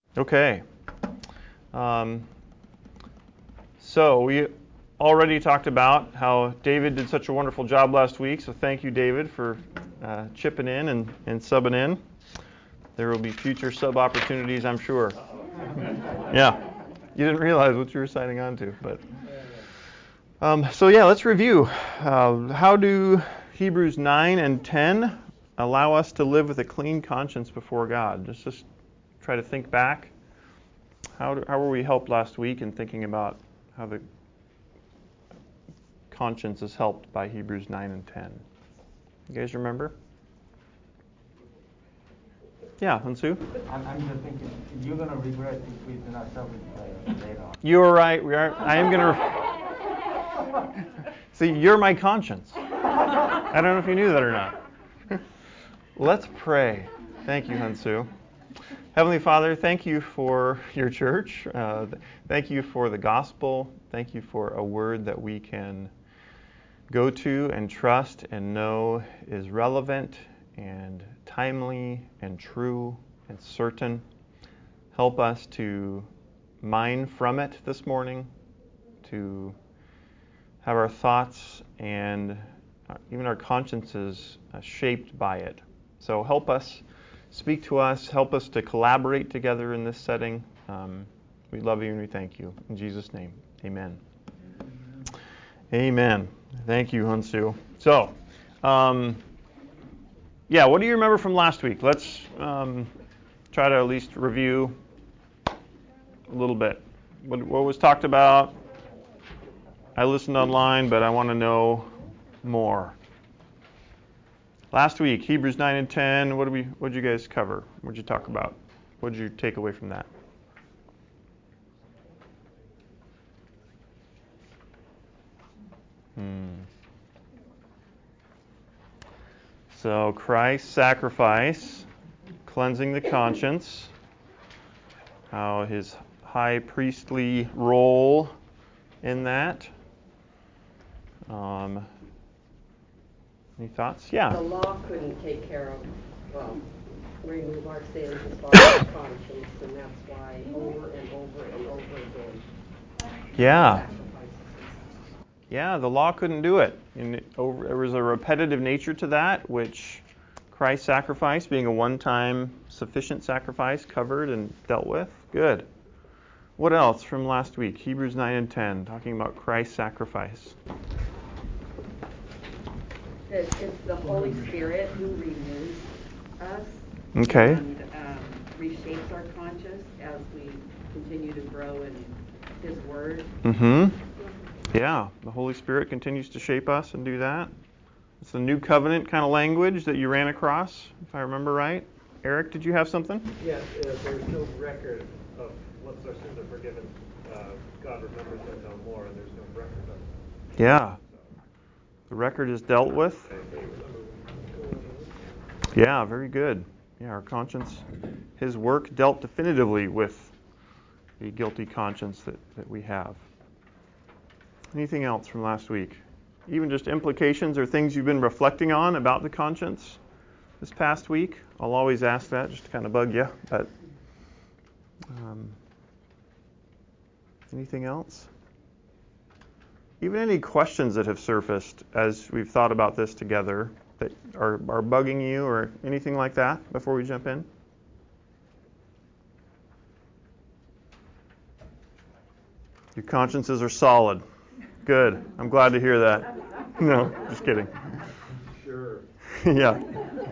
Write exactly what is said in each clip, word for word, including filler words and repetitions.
Okay. Um, so we already talked about how David did such a wonderful job last week. So thank you, David, for uh, chipping in and, and subbing in. There will be future sub opportunities, I'm sure. Yeah. You didn't realize what you were signing on to, but um, so yeah, let's review. Uh, how do Hebrews nine and ten allow us to live with a clean conscience before God? Just just try to think back. How do, how were we helped last week in thinking about how the conscience is helped by Hebrews nine and ten? You guys remember? Yeah, Hansu? I'm, I'm just thinking, you're going to regret if we do not serve it later on. You're right. We are. I am going to. See, you're my conscience. I don't know if you knew that or not. Let's pray. Thank you, Hansu. Heavenly Father, thank you for your church. Uh, thank you for the gospel. Thank you for a word that we can go to and trust and know is relevant and timely and true and certain. Help us to mine from it this morning, to have our thoughts and even our consciences uh, shaped by it. So help us, speak to us, help us to collaborate together in this setting. Um, we love you and we thank you. In Jesus' name, amen. Amen. Thank you, Hansu. So, um, yeah, what do you remember from last week? Let's um, try to at least review a little bit. What, what was talked about? I listened online, but I want to know more. Last week, Hebrews nine and ten, what did we what did you guys cover? What did you talk about? What did you take away from that? Hmm. So Christ's sacrifice, cleansing the conscience, how his high priestly role in that. Um, any thoughts? Yeah. The law couldn't take care of, well, remove our sins as far as conscience, and that's why over and over and over again. Yeah. Yeah, the law couldn't do it. And it over, there was a repetitive nature to that, which Christ's sacrifice, being a one-time sufficient sacrifice, covered and dealt with. Good. What else from last week? Hebrews nine and ten, talking about Christ's sacrifice. It's, it's the Holy Spirit who renews us. Okay. And um, reshapes our conscience as we continue to grow in His Word. Mm-hmm. Yeah, the Holy Spirit continues to shape us and do that. It's the new covenant kind of language that you ran across, if I remember right. Eric, did you have something? Yes, uh, there's no record of once our sins are forgiven, uh, God remembers them no more, and there's no record of them. Yeah. The record is dealt with. Yeah, very good. Yeah, our conscience, His work dealt definitively with the guilty conscience that, that we have. Anything else from last week? Even just implications or things you've been reflecting on about the conscience this past week? I'll always ask that just to kind of bug you. But um, anything else? Even any questions that have surfaced as we've thought about this together that are, are bugging you or anything like that before we jump in? Your consciences are solid. Good. I'm glad to hear that. No, just kidding. Sure. Yeah.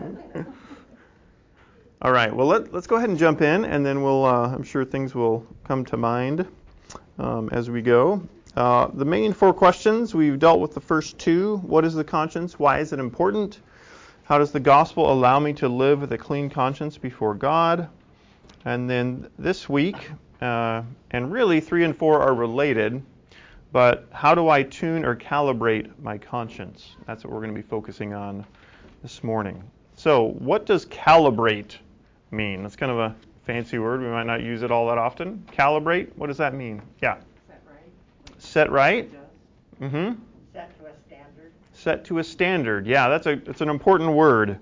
All right. Well, let, let's go ahead and jump in, and then we'll. Uh, I'm sure things will come to mind um, as we go. Uh, the main four questions, we've dealt with the first two. What is the conscience? Why is it important? How does the gospel allow me to live with a clean conscience before God? And then this week, uh, and really three and four are related, but how do I tune or calibrate my conscience? That's what we're going to be focusing on this morning. So what does calibrate mean? That's kind of a fancy word. We might not use it all that often. Calibrate, what does that mean? Yeah. Set right. Set right? Mm-hmm. Set to a standard. Set to a standard. Yeah, that's a it's an important word.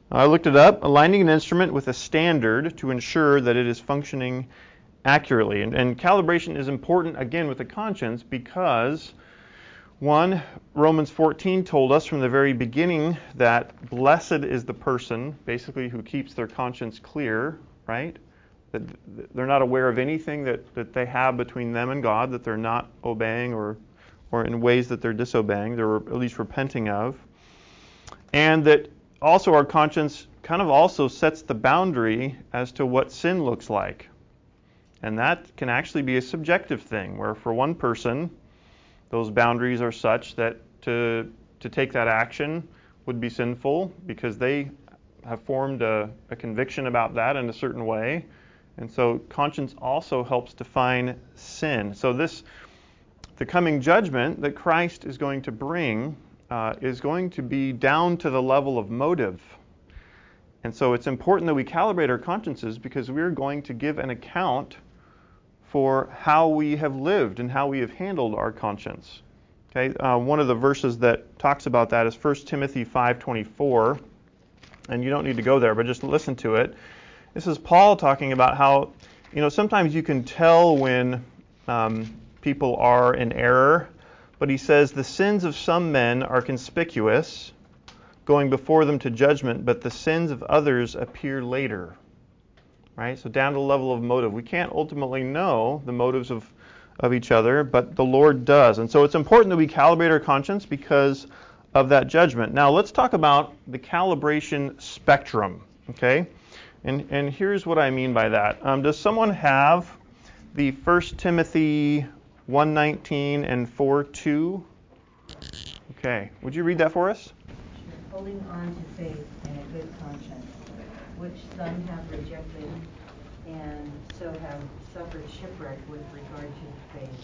I looked it up, aligning an instrument with a standard to ensure that it is functioning accurately. And, and calibration is important, again, with the conscience because, one, Romans fourteen told us from the very beginning that blessed is the person, basically, who keeps their conscience clear, right? That they're not aware of anything that, that they have between them and God, that they're not obeying or, or in ways that they're disobeying, they're at least repenting of. And that also our conscience kind of also sets the boundary as to what sin looks like. And that can actually be a subjective thing, where for one person, those boundaries are such that to to take that action would be sinful because they have formed a, a conviction about that in a certain way. And so conscience also helps define sin. So this, the coming judgment that Christ is going to bring uh, is going to be down to the level of motive. And so it's important that we calibrate our consciences because we're going to give an account for how we have lived and how we have handled our conscience. Okay, uh, one of the verses that talks about that is First Timothy five twenty-four, and you don't need to go there, but just listen to it. This is Paul talking about how, you know, sometimes you can tell when um, people are in error, but he says, the sins of some men are conspicuous, going before them to judgment, but the sins of others appear later. Right? So down to the level of motive. We can't ultimately know the motives of, of each other, but the Lord does. And so it's important that we calibrate our conscience because of that judgment. Now let's talk about the calibration spectrum. Okay? And and here's what I mean by that. Um, does someone have the First Timothy one nineteen and four two? Okay. Would you read that for us? Holding on to faith and a good conscience, which some have rejected, and so have suffered shipwreck with regard to the faith.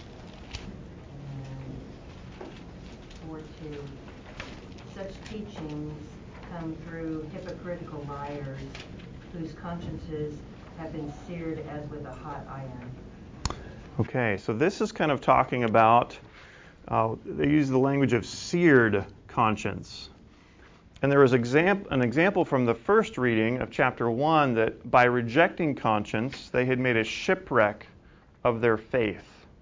And four two, such teachings come through hypocritical liars, whose consciences have been seared as with a hot iron. Okay, so this is kind of talking about, uh, they use the language of seared conscience. And there was exam- an example from the first reading of chapter one that by rejecting conscience, they had made a shipwreck of their faith.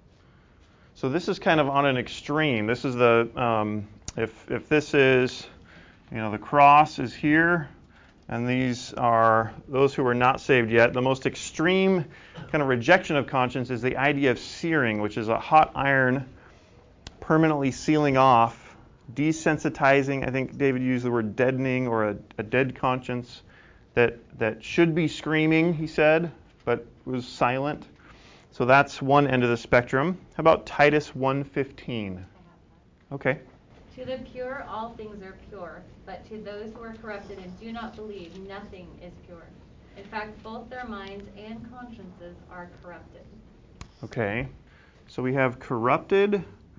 So this is kind of on an extreme. This is the, um, if if this is, you know, the cross is here, and these are those who are not saved yet. The most extreme kind of rejection of conscience is the idea of searing, which is a hot iron permanently sealing off, desensitizing. I think David used the word deadening, or a, a dead conscience that that should be screaming, he said, but was silent. So that's one end of the spectrum. How about Titus one fifteen? Okay. To the pure, all things are pure, but to those who are corrupted and do not believe, nothing is pure. In fact, both their minds and consciences are corrupted. Okay. So we have corrupted,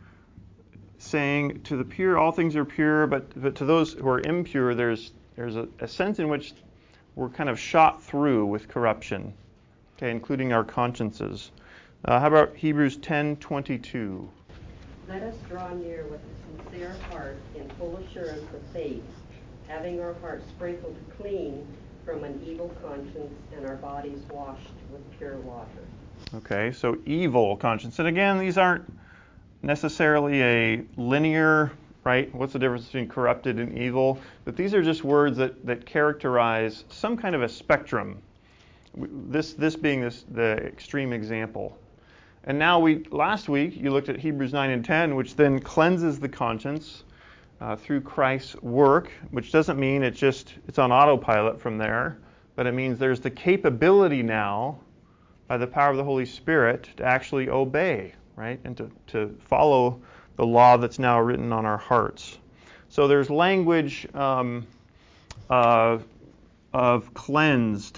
saying to the pure, all things are pure, but, but to those who are impure, there's there's a, a sense in which we're kind of shot through with corruption, okay, including our consciences. Uh, how about Hebrews ten twenty-two? Let us draw near with a sincere heart in full assurance of faith, having our hearts sprinkled clean from an evil conscience and our bodies washed with pure water. Okay, so evil conscience. And again, these aren't necessarily a linear, right? What's the difference between corrupted and evil? But these are just words that, that characterize some kind of a spectrum. This this being this the extreme example. And now we last week you looked at Hebrews nine and ten, which then cleanses the conscience uh, through Christ's work, which doesn't mean it's just it's on autopilot from there, but it means there's the capability now by the power of the Holy Spirit to actually obey, right? And to, to follow the law that's now written on our hearts. So there's language um, uh, of cleansed,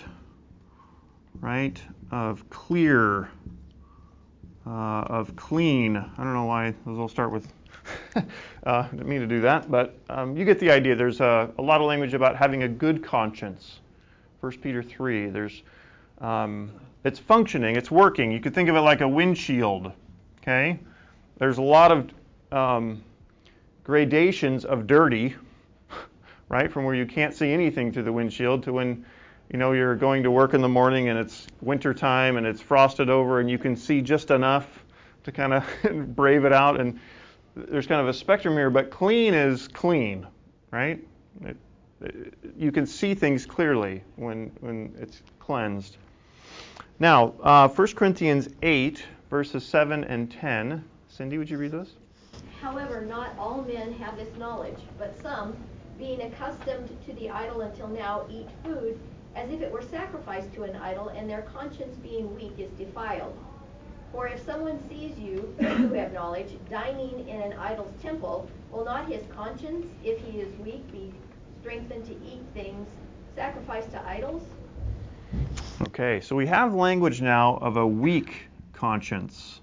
right? Of clear, uh, of clean. I don't know why those all start with, uh, I didn't mean to do that, but um, you get the idea. There's a, a lot of language about having a good conscience. First Peter three, there's, um, it's functioning, it's working. You could think of it like a windshield, okay? There's a lot of um, gradations of dirty, right? From where you can't see anything through the windshield to when, you know, you're going to work in the morning and it's winter time and it's frosted over and you can see just enough to kind of brave it out. And there's kind of a spectrum here, but clean is clean, right? It, it, you can see things clearly when when it's cleansed. Now, uh, First Corinthians eight, verses seven and ten. Cindy, would you read those? However, not all men have this knowledge, but some, being accustomed to the idol until now, eat food as if it were sacrificed to an idol, and their conscience being weak is defiled. For if someone sees you, who have knowledge, dining in an idol's temple, will not his conscience, if he is weak, be strengthened to eat things sacrificed to idols? Okay, so we have language now of a weak conscience.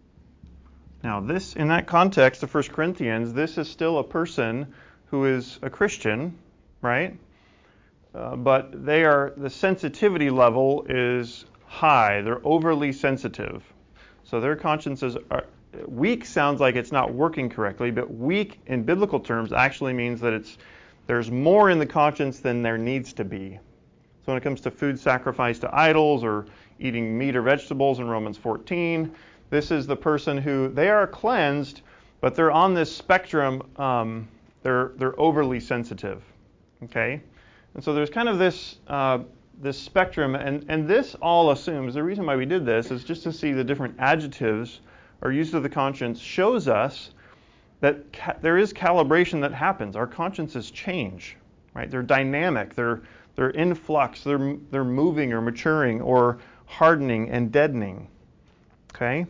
Now, this, in that context of First Corinthians, this is still a person who is a Christian, right? Uh, but they are, the sensitivity level is high. They're overly sensitive. So their consciences are, weak sounds like it's not working correctly, but weak in biblical terms actually means that it's there's more in the conscience than there needs to be. So when it comes to food sacrificed to idols or eating meat or vegetables in Romans fourteen, this is the person who, they are cleansed, but they're on this spectrum, um, they're they're overly sensitive, okay? And so there's kind of this uh, this spectrum, and, and this all assumes, the reason why we did this is just to see the different adjectives or use of the conscience shows us that ca- there is calibration that happens. Our consciences change, right? They're dynamic, they're they're in flux, they're they're moving or maturing or hardening and deadening, okay?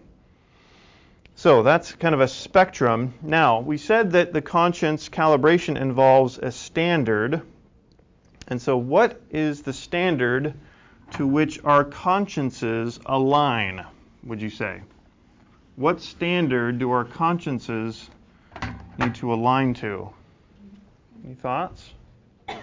So that's kind of a spectrum. Now, we said that the conscience calibration involves a standard. And so what is the standard to which our consciences align, would you say? What standard do our consciences need to align to? Any thoughts? They,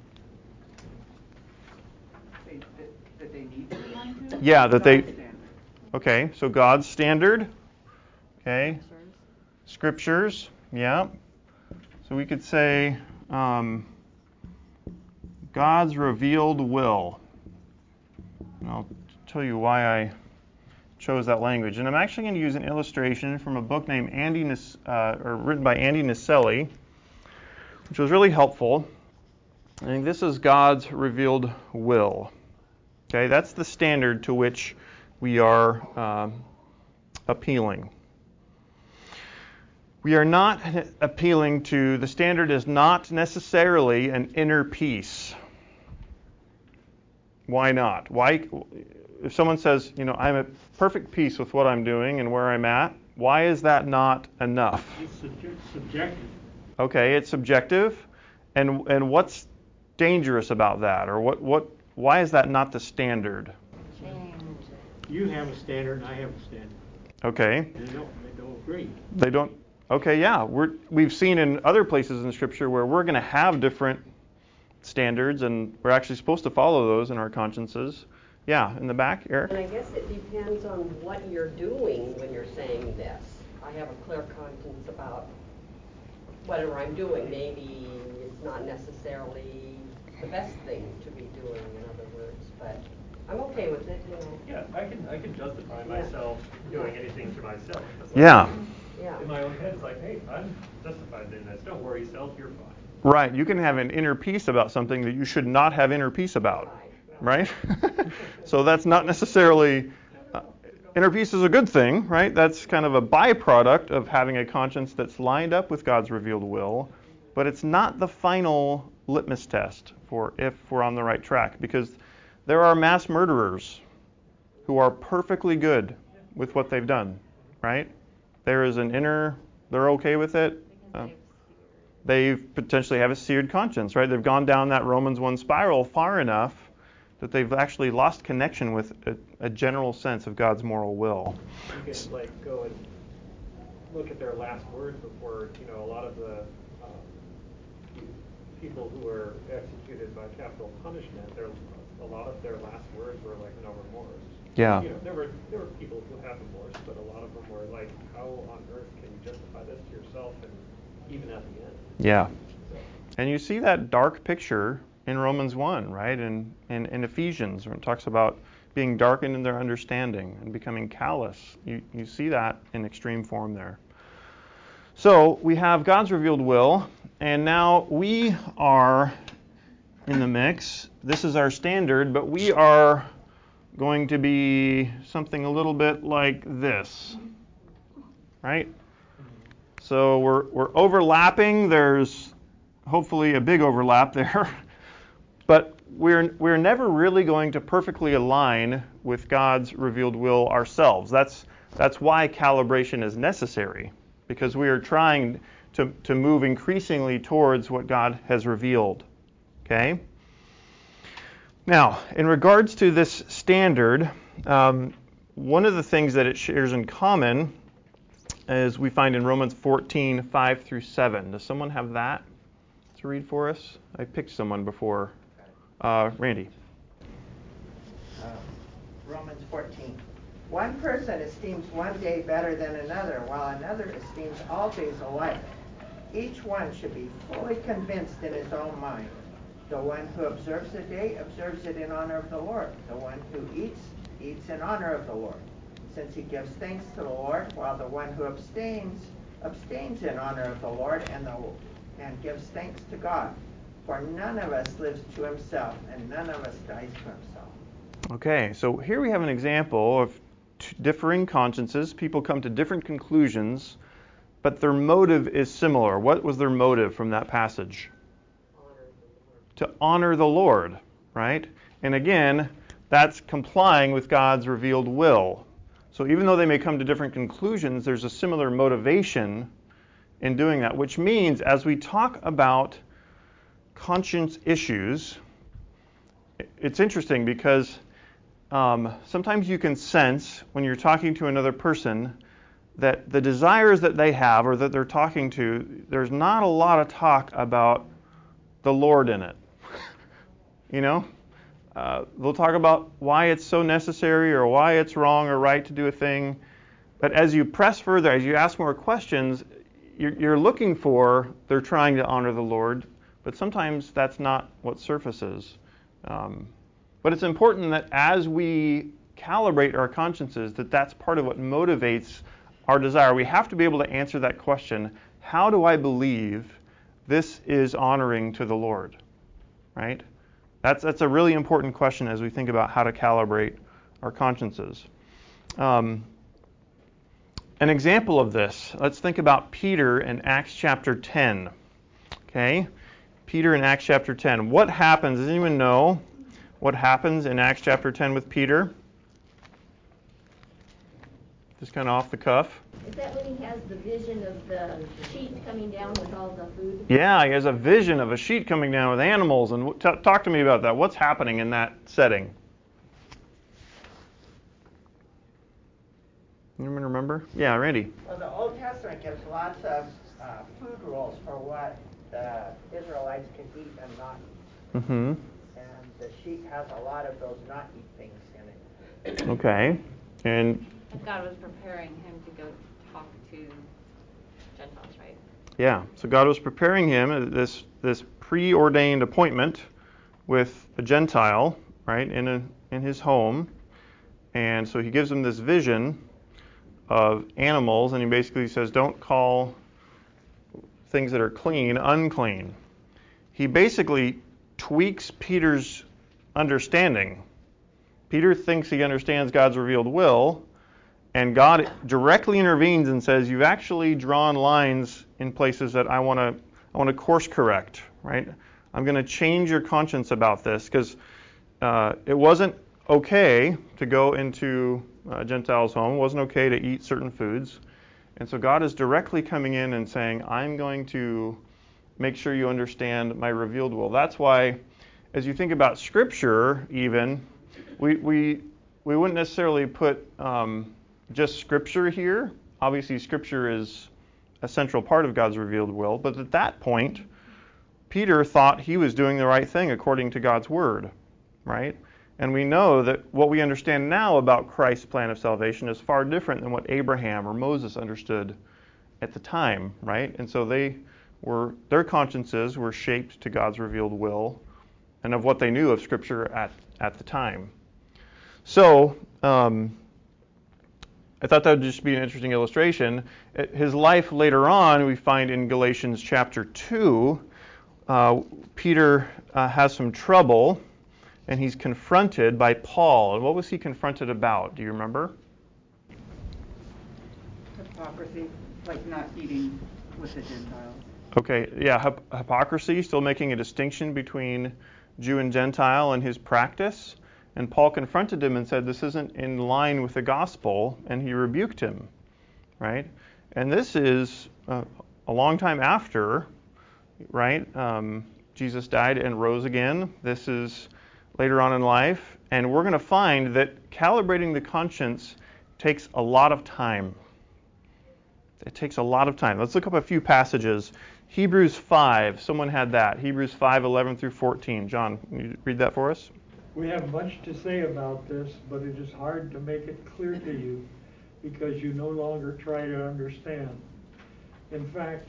that, that they need to align to? Yeah, that they... God's standard. Okay, so God's standard. Okay. Scriptures. Yeah. So we could say um, God's revealed will. And I'll tell you why I chose that language. And I'm actually going to use an illustration from a book named Andy, Nas- uh, or written by Andy Naselli, which was really helpful. I think this is God's revealed will. Okay, that's the standard to which we are uh, appealing. We are not appealing to, the standard is not necessarily an inner peace. Why not? Why, if someone says, you know, I'm at perfect peace with what I'm doing and where I'm at, why is that not enough? It's subject- subjective. Okay, it's subjective. And and what's dangerous about that? Or what, what why is that not the standard? Change. You have a standard and I have a standard. Okay. And they don't, they don't agree. They don't. Okay, yeah. We're, we've seen in other places in Scripture where we're going to have different standards, and we're actually supposed to follow those in our consciences. Yeah, in the back, Eric? And I guess it depends on what you're doing when you're saying this. I have a clear conscience about whatever I'm doing. Maybe it's not necessarily the best thing to be doing, in other words, but I'm okay with it, you know. Yeah, I can I can justify Yeah. myself doing anything for myself. It's like, Yeah. Yeah. in my own head, it's like, hey, I'm justified doing this. Don't worry, self, you're fine. Right. You can have an inner peace about something that you should not have inner peace about. Right? So that's not necessarily... Uh, inner peace is a good thing, right? That's kind of a byproduct of having a conscience that's lined up with God's revealed will, but it's not the final litmus test for if we're on the right track, because there are mass murderers who are perfectly good with what they've done, right? There is an inner, they're okay with it. Uh, they potentially have a seared conscience, right? They've gone down that Romans one spiral far enough that they've actually lost connection with a, a general sense of God's moral will. You can like go and look at their last words before, you know, a lot of the um, people who were executed by capital punishment. Their a lot of their last words were like no remorse. Yeah. You know, there were there were people who had remorse, but a lot of them were like, how on earth can you justify this to yourself, and even at the end. Yeah. And you see that dark picture in Romans one, right? And in, in, in Ephesians, where it talks about being darkened in their understanding and becoming callous. You, you see that in extreme form there. So we have God's revealed will, and now we are in the mix. This is our standard, but we are going to be something a little bit like this, right? So we're we're overlapping. There's hopefully a big overlap there, but we're we're never really going to perfectly align with God's revealed will ourselves. That's that's why calibration is necessary, because we are trying to to move increasingly towards what God has revealed. Okay. Now, in regards to this standard, um, one of the things that it shares in common is we find in Romans fourteen, five through seven. Does someone have that to read for us? I picked someone before. Uh, Randy. Uh, Romans fourteen. One person esteems one day better than another, while another esteems all days alike. Each one should be fully convinced in his own mind. The one who observes the day observes it in honor of the Lord. The one who eats, eats in honor of the Lord, since he gives thanks to the Lord, while the one who abstains, abstains in honor of the Lord and, the, and gives thanks to God. For none of us lives to himself, and none of us dies to himself. Okay, so here we have an example of t- differing consciences. People come to different conclusions, but their motive is similar. What was their motive from that passage? To honor the Lord, right? And again, that's complying with God's revealed will. So even though they may come to different conclusions, there's a similar motivation in doing that, which means as we talk about conscience issues, it's interesting because um, sometimes you can sense when you're talking to another person that the desires that they have or that they're talking to, there's not a lot of talk about the Lord in it. You know, uh, they'll talk about why it's so necessary or why it's wrong or right to do a thing. But as you press further, as you ask more questions, you're, you're looking for, they're trying to honor the Lord, but sometimes that's not what surfaces. Um, but it's important that as we calibrate our consciences, that that's part of what motivates our desire. We have to be able to answer that question, how do I believe this is honoring to the Lord, right? That's that's a really important question as we think about how to calibrate our consciences. Um, an example of this, let's think about Peter in Acts chapter ten. Okay, Peter in Acts chapter ten. What happens? Does anyone know what happens in Acts chapter ten with Peter? Just kind of off the cuff. Is that when he has the vision of the sheet coming down with all the food? Yeah, he has a vision of a sheet coming down with animals. And t- talk to me about that. What's happening in that setting? Anyone remember? Yeah, Randy. Well, the Old Testament gives lots of uh, food rules for what the Israelites can eat and not eat. Mm-hmm. And the sheet has a lot of those not eat things in it. Okay. And And God was preparing him to go talk to Gentiles, right? yeah, so God was preparing him this this preordained appointment with a Gentile, right, in a in his home, and so he gives him this vision of animals, and he basically says, don't call things that are clean unclean. He basically tweaks Peter's understanding. Peter thinks he understands God's revealed will, and God directly intervenes and says, you've actually drawn lines in places that I want to I want to course correct, right? I'm going to change your conscience about this, because uh, it wasn't okay to go into a Gentile's home. It wasn't okay to eat certain foods. And so God is directly coming in and saying, I'm going to make sure you understand my revealed will. That's why, as you think about Scripture even, we we, we wouldn't necessarily put um, just Scripture here. Obviously, Scripture is a central part of God's revealed will. But at that point, Peter thought he was doing the right thing according to God's Word, right? And we know that what we understand now about Christ's plan of salvation is far different than what Abraham or Moses understood at the time, right? And so they were their consciences were shaped to God's revealed will and of what they knew of Scripture at, at the time. So, um, I thought that would just be an interesting illustration. His life later on, we find in Galatians chapter two, uh, Peter uh, has some trouble, and he's confronted by Paul. And what was he confronted about? Do you remember? Hypocrisy, like not eating with the Gentiles. Okay, yeah, hip- hypocrisy, still making a distinction between Jew and Gentile in his practice. And Paul confronted him and said, this isn't in line with the gospel, and he rebuked him, right? And this is uh, a long time after, right? Um, Jesus died and rose again. This is later on in life, and we're going to find that calibrating the conscience takes a lot of time. It takes a lot of time. Let's look up a few passages. Hebrews five, someone had that. Hebrews five, eleven through fourteen. John, can you read that for us? We have much to say about this, but it is hard to make it clear to you because you no longer try to understand. In fact,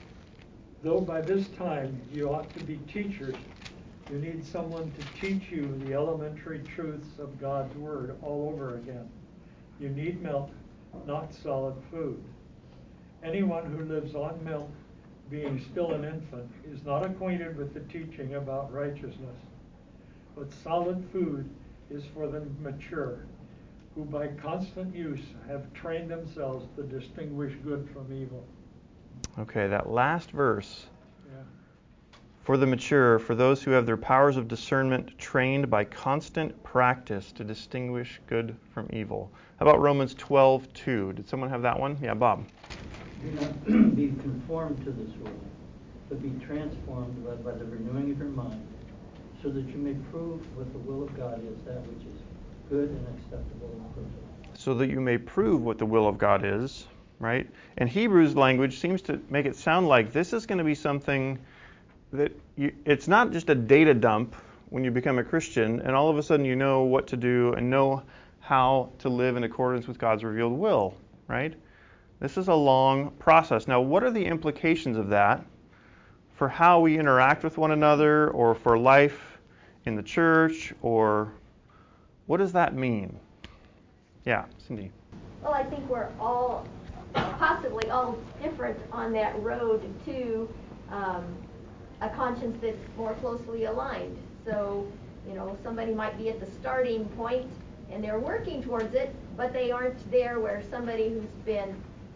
though by this time you ought to be teachers, you need someone to teach you the elementary truths of God's Word all over again. You need milk, not solid food. Anyone who lives on milk, being still an infant, is not acquainted with the teaching about righteousness. But solid food is for the mature, who by constant use have trained themselves to distinguish good from evil. Okay, that last verse. Yeah. For the mature, for those who have their powers of discernment trained by constant practice to distinguish good from evil. How about Romans twelve two? Did someone have that one? Yeah, Bob. Do not be conformed to this world, but be transformed by, by the renewing of your mind, so that you may prove what the will of God is, that which is good and acceptable and perfect. So that you may prove what the will of God is, right? And Hebrews language seems to make it sound like this is going to be something that you, it's not just a data dump when you become a Christian, and all of a sudden you know what to do and know how to live in accordance with God's revealed will, right? This is a long process. Now, what are the implications of that for how we interact with one another, or for life in the church, or what does that mean? Yeah, Cindy. Well, I think we're all possibly all different on that road to um, a conscience that's more closely aligned. So, you know, somebody might be at the starting point and they're working towards it, but they aren't there where somebody who's been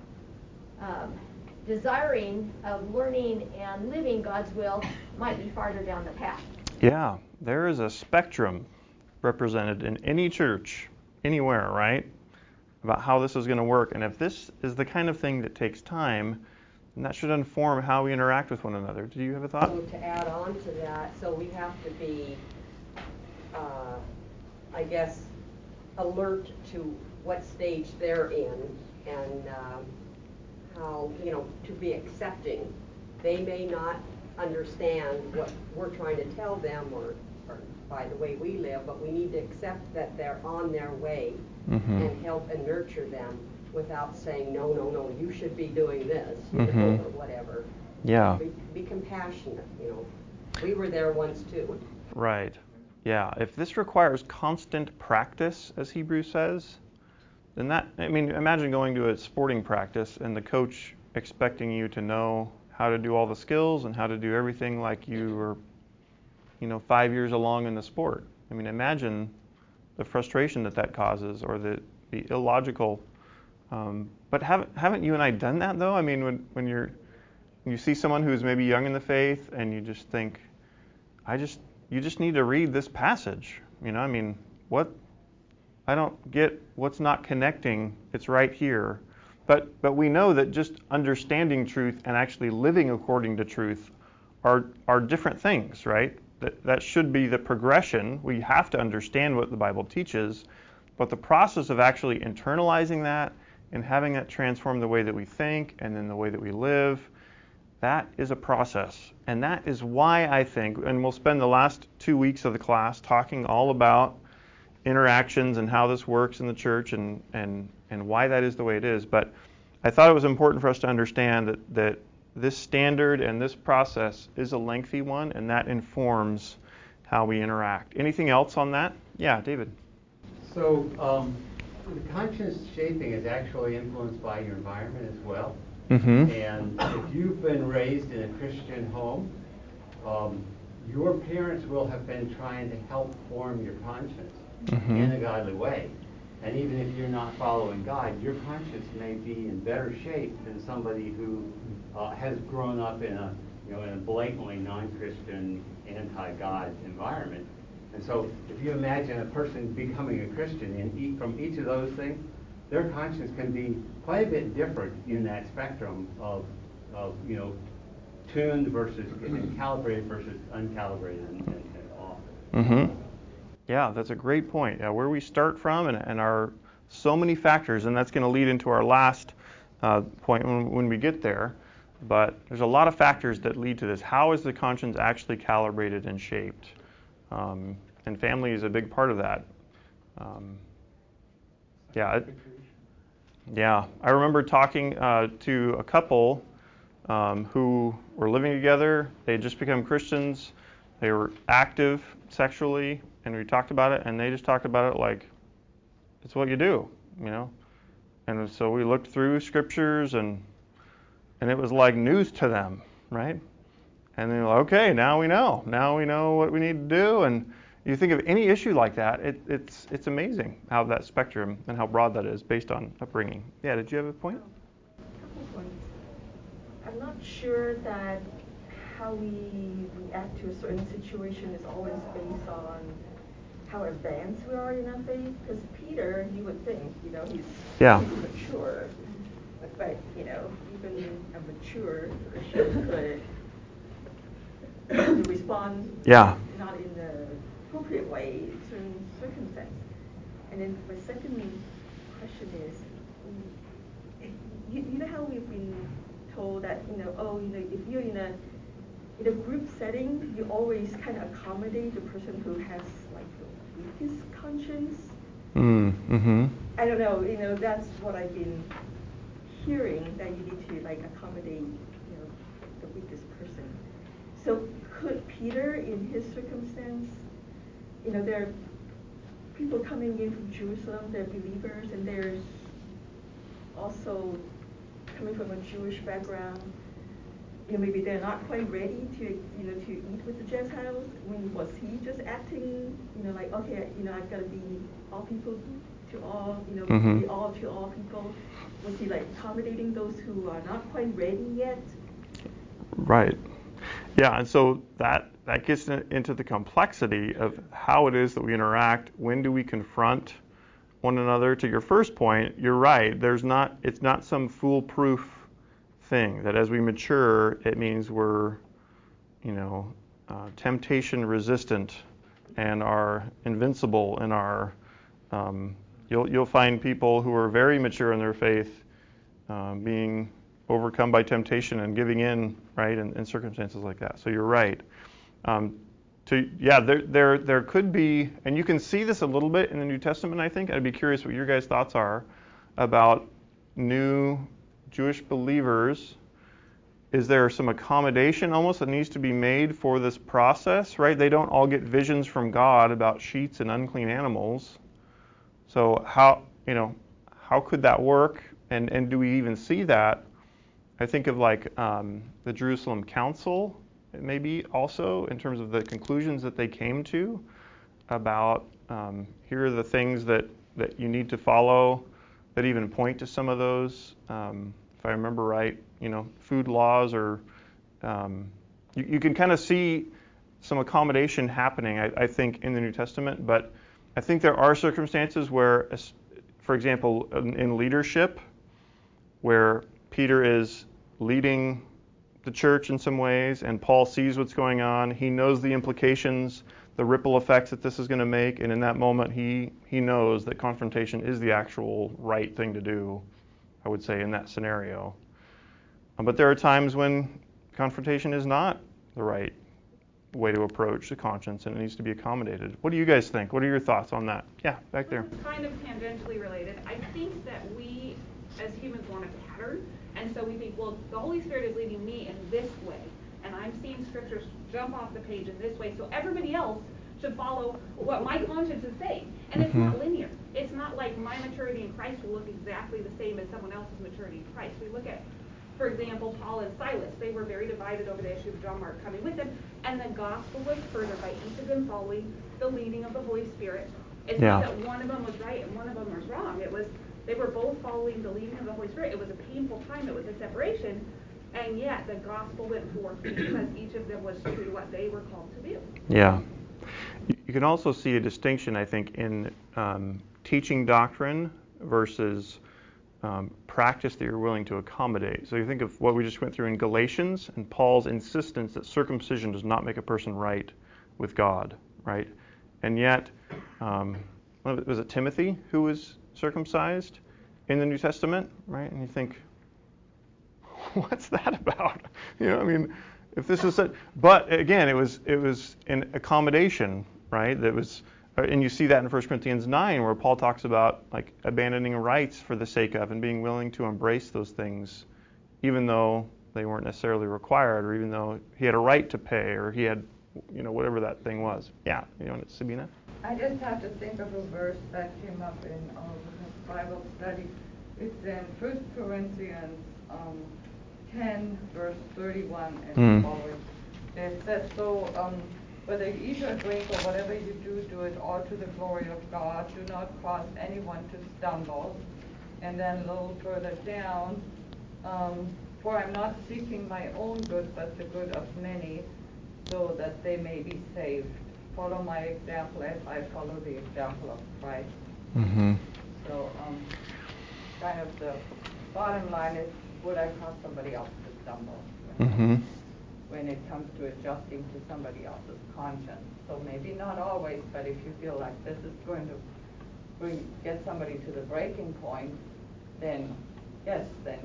um, desiring of learning and living God's will might be farther down the path. Yeah, there is a spectrum represented in any church, anywhere, right, about how this is going to work. And if this is the kind of thing that takes time, then that should inform how we interact with one another. Do you have a thought? So to add on to that, so we have to be, uh, I guess, alert to what stage they're in, and um, how, you know, to be accepting. They may not understand what we're trying to tell them, or, or by the way we live, but we need to accept that they're on their way, mm-hmm. and help and nurture them without saying, no, no, no, you should be doing this, you mm-hmm. know, or whatever. Yeah. Be, be compassionate, you know. We were there once too. Right. Yeah. If this requires constant practice, as Hebrews says, then that, I mean, imagine going to a sporting practice and the coach expecting you to know how to do all the skills and how to do everything like you were, you know, five years along in the sport. I mean, imagine the frustration that that causes, or the, the illogical. Um, but haven't haven't you and I done that though? I mean, when when you're when you see someone who's maybe young in the faith and you just think, I just you just need to read this passage. You know, I mean, what? I don't get what's not connecting. It's right here. But but we know that just understanding truth and actually living according to truth are are different things, right? That that should be the progression. We have to understand what the Bible teaches, but the process of actually internalizing that and having that transform the way that we think and then the way that we live, that is a process. And that is why I think, and we'll spend the last two weeks of the class talking all about interactions and how this works in the church, and, and, and why that is the way it is. But I thought it was important for us to understand that, that this standard and this process is a lengthy one, and that informs how we interact. Anything else on that? Yeah, David. So um, the conscience shaping is actually influenced by your environment as well. Mm-hmm. And if you've been raised in a Christian home, um, your parents will have been trying to help form your conscience mm-hmm. in a godly way. And even if you're not following God, your conscience may be in better shape than somebody who uh, has grown up in a, you know, in a blatantly non-Christian, anti-God environment. And so, if you imagine a person becoming a Christian in each, from each of those things, their conscience can be quite a bit different in that spectrum of, of you know, tuned versus and calibrated versus uncalibrated and, and, and off. Mm-hmm. Yeah, that's a great point. Yeah, where we start from and, and our so many factors, and that's going to lead into our last uh, point when, when we get there. But there's a lot of factors that lead to this. How is the conscience actually calibrated and shaped? Um, and family is a big part of that. Um, yeah, it, yeah. I remember talking uh, to a couple um, who were living together. They had just become Christians. They were active sexually, and we talked about it, and they just talked about it like it's what you do, you know. And so we looked through scriptures, and and it was like news to them, right? And they're like, okay, now we know. Now we know what we need to do. And you think of any issue like that, it, it's it's amazing how that spectrum and how broad that is based on upbringing. Yeah, did you have a point? Couple points. I'm not sure that how we react to a certain situation is always based on how advanced we are in our faith. Because Peter, you would think, you know, he's, yeah. he's mature. But, you know, even a mature Christian could respond yeah. not in the appropriate way in certain circumstances. And then my second question is, you, you know how we've been told that, you know, oh, you know, if you're in a in a group setting, you always kind of accommodate the person who has like the weakest conscience. Mm-hmm. I don't know, you know, that's what I've been hearing, that you need to like accommodate, you know, the weakest person. So could Peter, in his circumstance, you know, there are people coming in from Jerusalem, they're believers, and there's also coming from a Jewish background. You know, maybe they're not quite ready to, you know, to eat with the Gentiles. I mean, was he just acting, you know, like, okay, you know, I've got to be all people to all, you know, mm-hmm. be all to all people? Was he like accommodating those who are not quite ready yet? Right. Yeah, and so that that gets into the complexity of how it is that we interact. When do we confront one another? To your first point, you're right. There's not. It's not some foolproof thing that as we mature, it means we're, you know, uh, temptation resistant and are invincible in our. Um, you'll you'll find people who are very mature in their faith uh, being overcome by temptation and giving in, right, in, in circumstances like that. So you're right. Um, to yeah, there there there could be, and you can see this a little bit in the New Testament. I think I'd be curious what your guys' thoughts are about new Jewish believers. Is there some accommodation almost that needs to be made for this process, right? They don't all get visions from God about sheets and unclean animals. So how, you know, how could that work? And and do we even see that? I think of like um, the Jerusalem Council, maybe also in terms of the conclusions that they came to about um, here are the things that, that you need to follow that even point to some of those. Um, if I remember right, you know, food laws or um, you, you can kind of see some accommodation happening, I, I think, in the New Testament. But I think there are circumstances where, for example, in, in leadership, where Peter is leading the church in some ways, and Paul sees what's going on. He knows the implications, the ripple effects that this is going to make, and in that moment, he he knows that confrontation is the actual right thing to do, I would say, in that scenario. Um, but there are times when confrontation is not the right way to approach the conscience, and it needs to be accommodated. What do you guys think? What are your thoughts on that? Yeah, back there. Kind of tangentially related. I think that we as humans want a pattern. And so we think, well, the Holy Spirit is leading me in this way. And I'm seeing scriptures jump off the page in this way. So everybody else should follow what my conscience is saying. And it's not linear. It's not like my maturity in Christ will look exactly the same as someone else's maturity in Christ. We look at, for example, Paul and Silas. They were very divided over the issue of John Mark coming with them. And the gospel was furthered by each of them following the leading of the Holy Spirit. It's Yeah. not that one of them was right and one of them was wrong. It was they were both following the leading of the Holy Spirit. It was a painful time. It was a separation. And yet the gospel went forth because each of them was true to what they were called to do. Yeah. You can also see a distinction, I think, in um, teaching doctrine versus um, practice that you're willing to accommodate. So you think of what we just went through in Galatians and Paul's insistence that circumcision does not make a person right with God, right? And yet, um, was it Timothy who was circumcised in the New Testament, right? And you think, what's that about? You know, I mean, if this is such, but again, it was it was an accommodation, right? That was, and you see that in First Corinthians nine, where Paul talks about like abandoning rights for the sake of and being willing to embrace those things, even though they weren't necessarily required, or even though he had a right to pay, or he had, you know, whatever that thing was. Yeah, you know, Sabina. I just have to think of a verse that came up in our Bible study. It's in First Corinthians um, ten, verse thirty-one and Mm. following. It says, so um, whether you eat or drink or whatever you do, do it all to the glory of God. Do not cause anyone to stumble. And then a little further down, um, for I'm not seeking my own good, but the good of many, so that they may be saved. Follow my example as I follow the example of Christ. Mm-hmm. So, um, kind of the bottom line is, would I cause somebody else to stumble when, Mm-hmm. when it comes to adjusting to somebody else's conscience? So maybe not always, but if you feel like this is going to bring, get somebody to the breaking point, then yes, then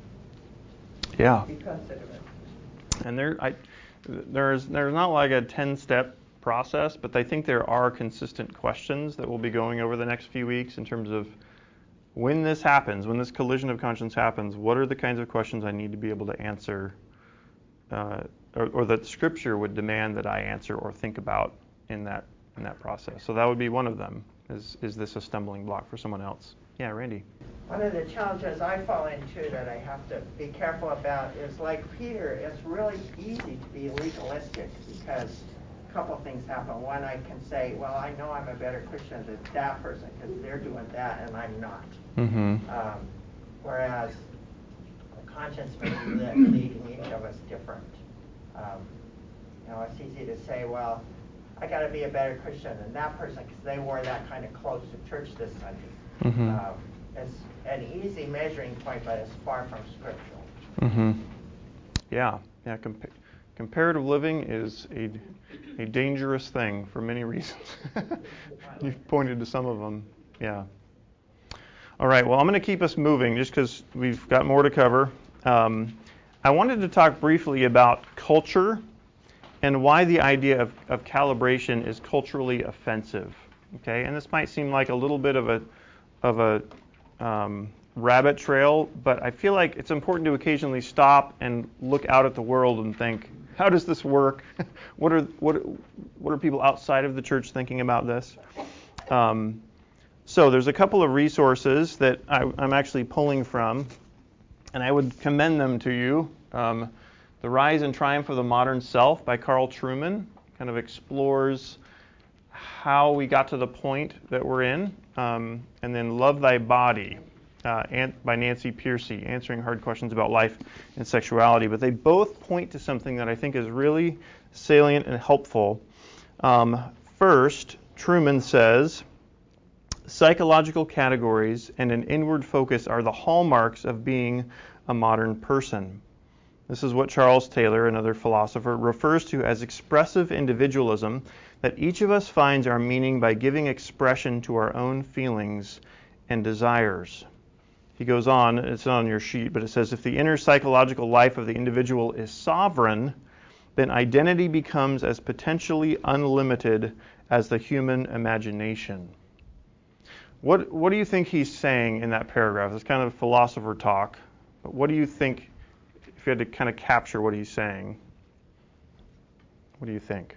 Yeah. be considerate. And there, I, there's there's not like a ten-step process, but I think there are consistent questions that we'll be going over the next few weeks in terms of when this happens, when this collision of conscience happens, what are the kinds of questions I need to be able to answer, uh, or, or that Scripture would demand that I answer or think about in that in that process. So that would be one of them. Is is this a stumbling block for someone else? Yeah, Randy. One of the challenges I fall into that I have to be careful about is, like Peter, it's really easy to be legalistic because a couple things happen. One, I can say, well, I know I'm a better Christian than that person because they're doing that and I'm not. Mm-hmm. Um, whereas the conscience may be leading each of us different. Um, you know, it's easy to say, well, I got to be a better Christian than that person because they wore that kind of clothes to church this Sunday. Mm-hmm. Um, it's an easy measuring point, but it's far from scriptural. Mm-hmm. Yeah, yeah. Compa- comparative living is a a dangerous thing for many reasons. You've pointed to some of them. Yeah. All right. Well, I'm going to keep us moving just because we've got more to cover. Um, I wanted to talk briefly about culture and why the idea of, of calibration is culturally offensive. Okay, and this might seem like a little bit of a of a um, rabbit trail, but I feel like it's important to occasionally stop and look out at the world and think, how does this work? what are what what are people outside of the church thinking about this? Um, so there's a couple of resources that I, I'm actually pulling from, and I would commend them to you. Um, The Rise and Triumph of the Modern Self by Carl Trueman kind of explores how we got to the point that we're in. Um, and then Love Thy Body uh, by Nancy Pearcey, answering hard questions about life and sexuality. But they both point to something that I think is really salient and helpful. Um, first, Trueman says, psychological categories and an inward focus are the hallmarks of being a modern person. This is what Charles Taylor, another philosopher, refers to as expressive individualism, that each of us finds our meaning by giving expression to our own feelings and desires. He goes on, it's on your sheet, but it says, if the inner psychological life of the individual is sovereign, then identity becomes as potentially unlimited as the human imagination. What what do you think he's saying in that paragraph? It's kind of philosopher talk. But what do you think, if you had to kind of capture what he's saying? What do you think?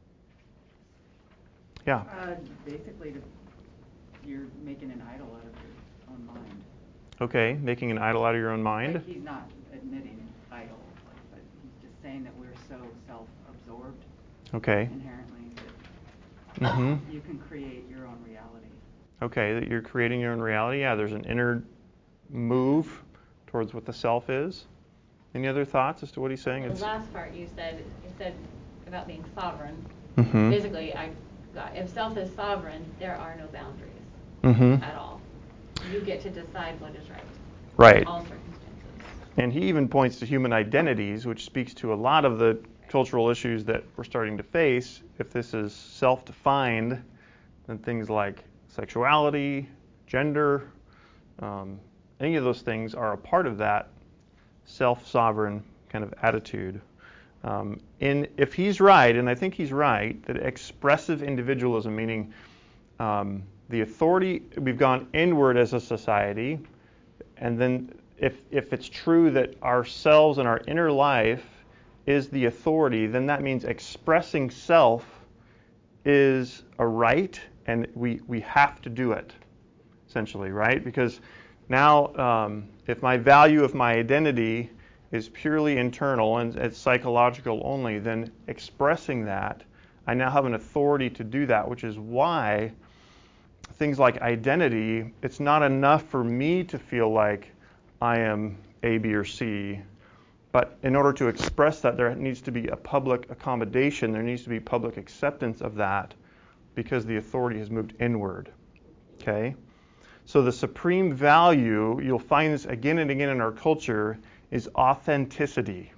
Yeah. Uh, basically, the, you're making an idol out of your own mind. Okay, making an idol out of your own mind. Like he's not admitting idol, but he's just saying that we're so self-absorbed. Okay. Inherently that Mm-hmm. you can create your own reality. Okay, that you're creating your own reality. Yeah, there's an inner move towards what the self is. Any other thoughts as to what he's saying? The It's, last part you said, you said about being sovereign. Mhm. Basically, I got, if self is sovereign, there are no boundaries Mhm. at all. You get to decide what is right. Right. In all circumstances. And he even points to human identities, which speaks to a lot of the cultural issues that we're starting to face. If this is self-defined, then things like sexuality, gender, um, any of those things are a part of that self-sovereign kind of attitude. Um, in if he's right, and I think he's right, that expressive individualism, meaning um, the authority, we've gone inward as a society, and then if if it's true that ourselves and our inner life is the authority, then that means expressing self is a right, and we, we have to do it, essentially, right? Because now, um, if my value of my identity is purely internal and it's psychological only, then expressing that, I now have an authority to do that, which is why things like identity, it's not enough for me to feel like I am A, B, or C. But in order to express that, there needs to be a public accommodation. There needs to be public acceptance of that because the authority has moved inward. Okay? So the supreme value, you'll find this again and again in our culture, is authenticity.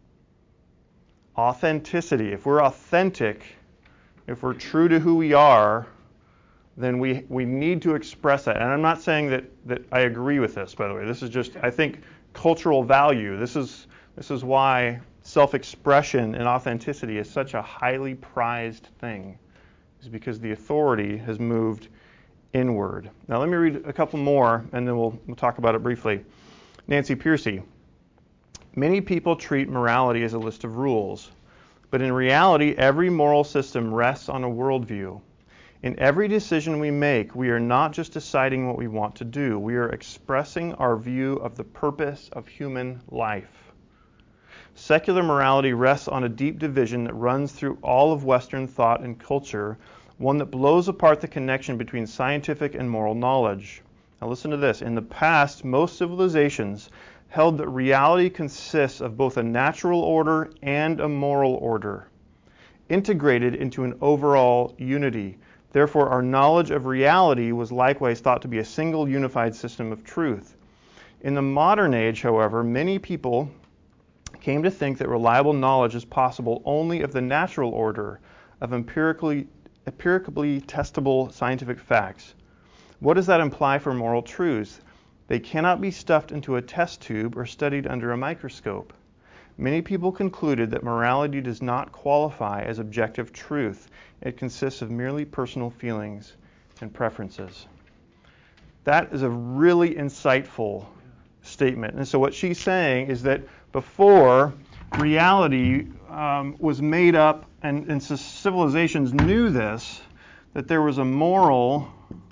Authenticity. If we're authentic, if we're true to who we are, then we, we need to express that. And I'm not saying that, that I agree with this, by the way. This is just, I think, cultural value. This is This is why self-expression and authenticity is such a highly prized thing, is because the authority has moved inward. Now let me read a couple more, and then we'll, we'll talk about it briefly. Nancy Pearcey. Many people treat morality as a list of rules, but in reality, every moral system rests on a worldview. In every decision we make, we are not just deciding what we want to do. We are expressing our view of the purpose of human life. Secular morality rests on a deep division that runs through all of Western thought and culture, one that blows apart the connection between scientific and moral knowledge. Now listen to this. In the past, most civilizations held that reality consists of both a natural order and a moral order, integrated into an overall unity. Therefore, our knowledge of reality was likewise thought to be a single unified system of truth. In the modern age, however, many people came to think that reliable knowledge is possible only of the natural order of empirically, empirically testable scientific facts. What does that imply for moral truths? They cannot be stuffed into a test tube or studied under a microscope. Many people concluded that morality does not qualify as objective truth. It consists of merely personal feelings and preferences. That is a really insightful statement. And so what she's saying is that before, reality um, was made up, and, and so civilizations knew this, that there was a moral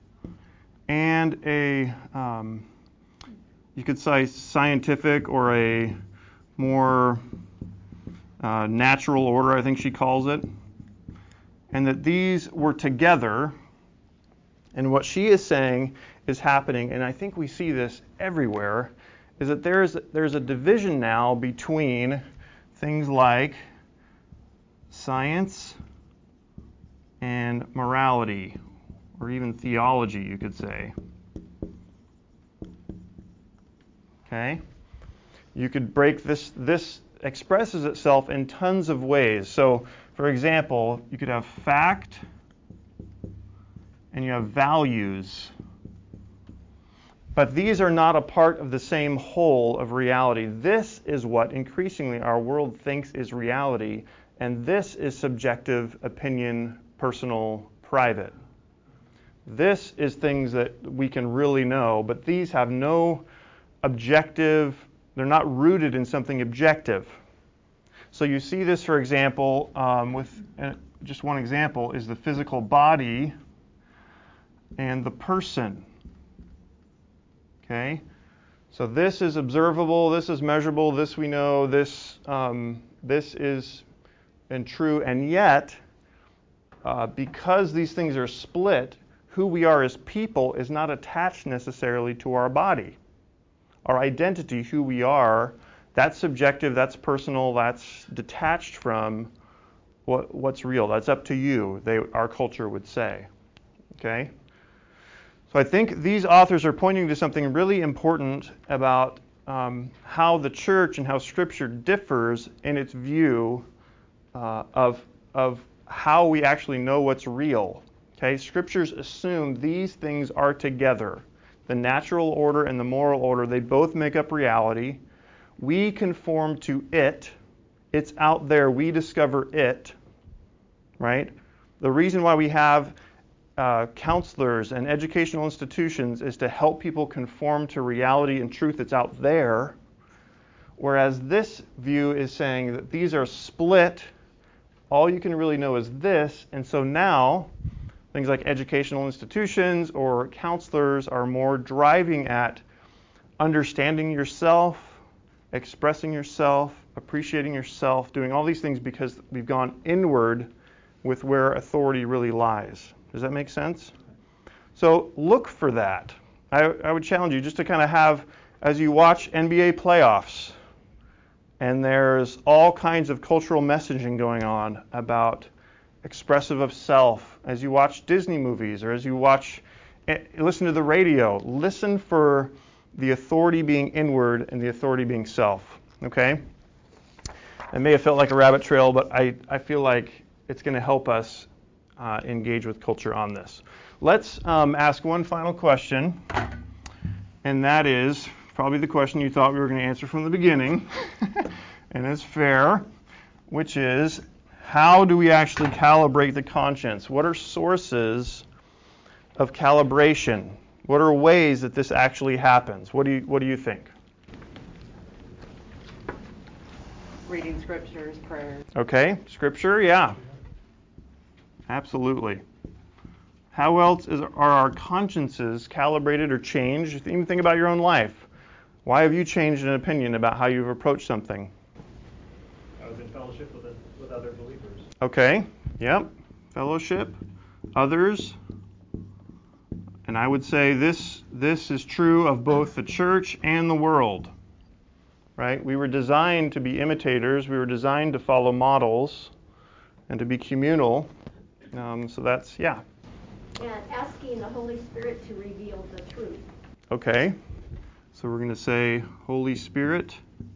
and a, um, you could say, scientific or a more uh, natural order, I think she calls it, and that these were together. And what she is saying is happening, and I think we see this everywhere, is that there's there's a division now between things like science and morality, or even theology, you could say. Okay? You could break this, this expresses itself in tons of ways. So, for example, you could have fact and you have values. But these are not a part of the same whole of reality. This is what increasingly our world thinks is reality, and this is subjective, opinion, personal, private. This is things that we can really know, but these have no objective, they're not rooted in something objective. So you see this, for example, um, with uh, just one example is the physical body and the person. Okay? So this is observable, this is measurable, this we know, this um, this is and true, and yet, uh, because these things are split, who we are as people is not attached necessarily to our body. Our identity, who we are, that's subjective, that's personal, that's detached from what, what's real. That's up to you, they, our culture would say. Okay? So I think these authors are pointing to something really important about um, how the church and how Scripture differs in its view uh, of, of how we actually know what's real. Okay? Scriptures assume these things are together. The natural order and the moral order, they both make up reality. We conform to it. It's out there. We discover it. Right? The reason why we have uh, counselors and educational institutions is to help people conform to reality and truth that's out there. Whereas this view is saying that these are split. All you can really know is this. And so now, things like educational institutions or counselors are more driving at understanding yourself, expressing yourself, appreciating yourself, doing all these things because we've gone inward with where authority really lies. Does that make sense? So look for that. I, I would challenge you just to kind of have, as you watch N B A playoffs, and there's all kinds of cultural messaging going on about expressive of self, as you watch Disney movies or as you watch, listen to the radio, listen for the authority being inward and the authority being self. Okay? It may have felt like a rabbit trail, but I, I feel like it's going to help us uh, engage with culture on this. Let's um, ask one final question, and that is probably the question you thought we were going to answer from the beginning, and it's fair, which is, how do we actually calibrate the conscience? What are sources of calibration? What are ways that this actually happens? What do you what do you think? Reading scriptures, prayers. Okay, scripture, yeah. Absolutely. How else is, are our consciences calibrated or changed? Even think about your own life. Why have you changed an opinion about how you've approached something? I was in fellowship with, a, with other believers. Okay, yep. Fellowship, others. And I would say this this is true of both the church and the world. Right? We were designed to be imitators. We were designed to follow models and to be communal. Um, so that's, yeah. And asking the Holy Spirit to reveal the truth. Okay. So we're going to say Holy Spirit.